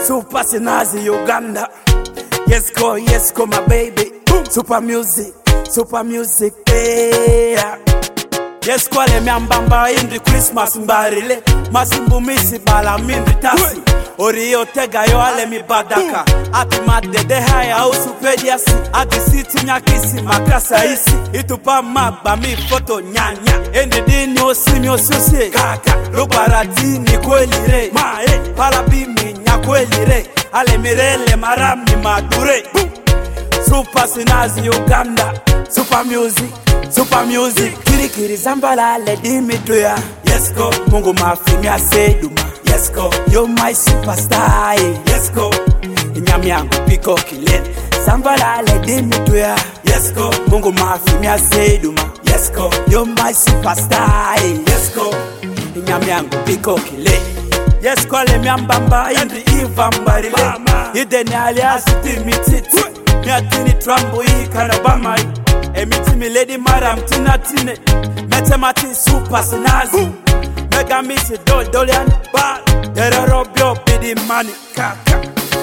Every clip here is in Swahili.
Super Sinazi Uganda. Yes go my baby. Super music, yeah. Yes go le miambamba indi Christmas mbarile. Masimbu misi bala mindi tasi. Oriyo tega yo ale mi badaka. Ati madede haya usupediasi. Ati siti nyakisi makasa isi. Itupa magba mi foto nyanya. Endi dini osimi osusi kaka. Lubarati ni kweli re. Mae palabimi nya kweli re. Ale mirele marami madure. Super Sinazi Uganda. Super music. Kiri zambala ledi mituya. Yes go Mungu mafimia seduma. Yes go you're my superstar. Yes go inyami yangu piko kilele. Zambala ledi mituya. Yes go Mungu mafimia seduma. Yes go you're my superstar. Yes go inyami yangu piko kilele. Yes go le miambamba indi ivambarile. Ideni aliasi timititi. Miatini trambo ikanabama. Emiti mi lady maram tinatine. Metemati Super Sinazi. Mega misi dolian bal. Derorobyo bidi mani kaka.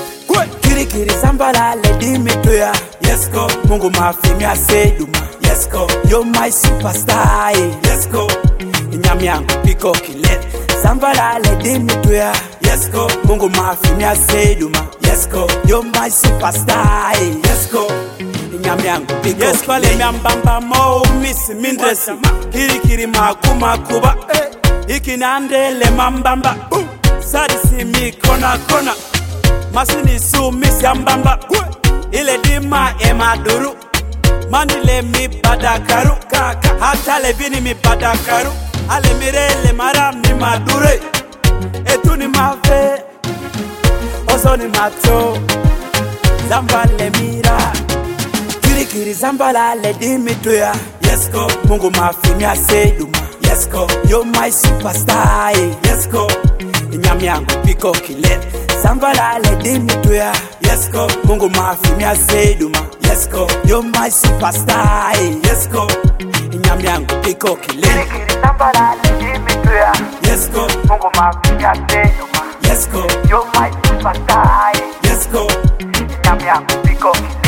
Kiri zambala lady mituya. Yes go Mungu mafimia seduma. Yes go you're my superstar. Yes go inyami yangu piko kilele. Zambala lady mituya. Yes go Mungu mafimia seduma. Yes go you're my superstar. Yes go inyami yangu piko. Yes go le miambamba mo misi mindresi. Kiri makuma kuba. Ikinande le mambamba. Sadisi mi kona. Masini su misi ambamba. Ile dima emaduru. Manile mi badakaru kaka. Hata le vini mi badakaru. Ale mirele maram ni madure. Etu ni mave. Oso ni mato. Zambale mira. Kiri zambala ledi mituya. Yes go Mungu mafimia seduma. Yes go you're my superstar. Yes go inyami yangu piko kilele. Zambala ledi mituya. Yes go Mungu mafimia seduma. Yes go you're my superstar. Yes go inyami yangu piko kilele. Zambala ledi mituya. Yes go Mungu mafimia seduma. Yes go you're my superstar. Yes go inyami yangu piko kilele.